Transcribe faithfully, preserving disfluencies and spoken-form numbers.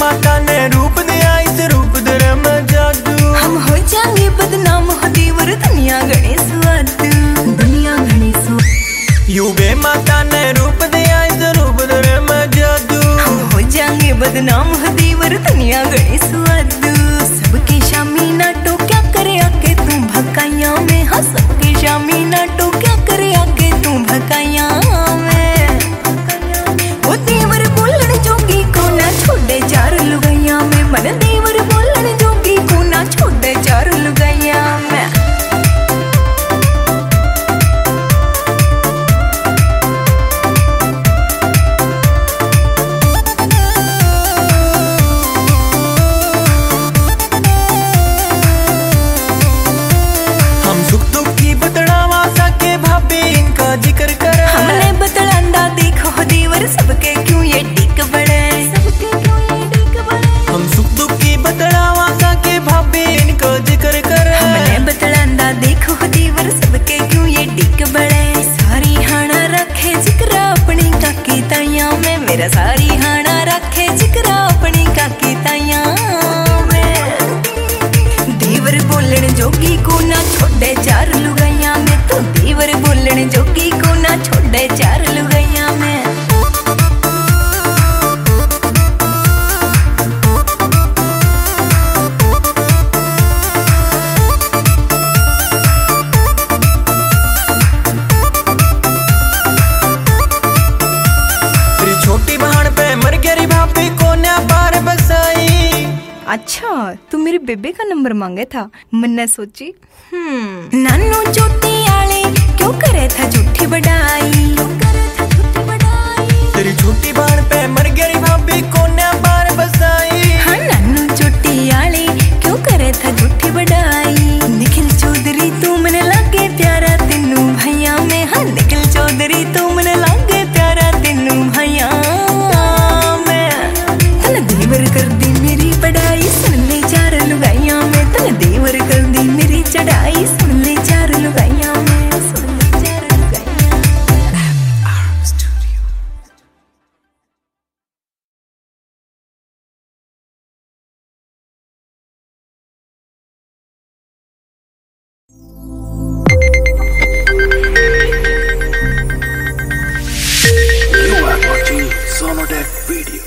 माता ने रूप दिया इस रूप दर में जादू। हम हो जाएंगे बदनाम हो देवर दुनिया गणे स्वादू, दुनिया गणे स्वादू। यू बे माता ने रूप दिया इस रूप दर में जादू। हम हो जाएंगे बदनाम हो देवर दुनिया गणे स्वादू। सबके शामी नाटो क्या करे आके तू भकाइया में, हाँ सबके शामी नाटो क्या करे आके तू भकाइया में। वो देवर बोलन जोगी को ना छोड़े चार लुगाइया में, मन देवर बोलन जोगी को ना छोड़े चार लुगाइया में। जिक्र कर हमने बतलांदा देखो देवर सबके क्यों ये टिक बड़े, सबके क्यों ये टिक बड़े। हम सुख दुख की बतलावा सा के भाभी इनका जिक्र कर। हमने बतलांदा देखो देवर सबके क्यों ये टिक बड़े। सारी हाना रखे जिक्र अपनी काकी ताइया में, मेरा सारी हाना रखे जिक्र अपनी काकी ताइया में। देवर बोलन जोगी को ना छोड़े चार लुगाइया में, तो देवर बोलन जोगी को ना छोड़े चार लुगाइया में। तेरी छोटी बहन पे मर गई भाभी को ना पार बसाई। अच्छा तू मेरे बेबे का नंबर मांगे था, मैंने सोची हम्म नानू चोटी आले क्यों करे था झूठी बढ़ाई, क्यों करे था झूठी बढ़ाई। तेरी छोटी बहन पे मर गई भाभी को ना पार बसाई। हाँ नानू चोटी आले क्यों करे था झूठी बढ़ाई। निखिल चौधरी तू मन लागे प्यारा तेनू भैया में, हाँ निखिल चौधरी तू मन लागे प्यारा तेनू भैया में। तन देवर कर दी मेरी पढ़ाई सुन ले चार लुगाइया में, तन देवर कर दी मेरी चढ़ाई सुन ले चार लुगाइया में, सुन ले चार लुगाइया। You are watching Sonotech Video.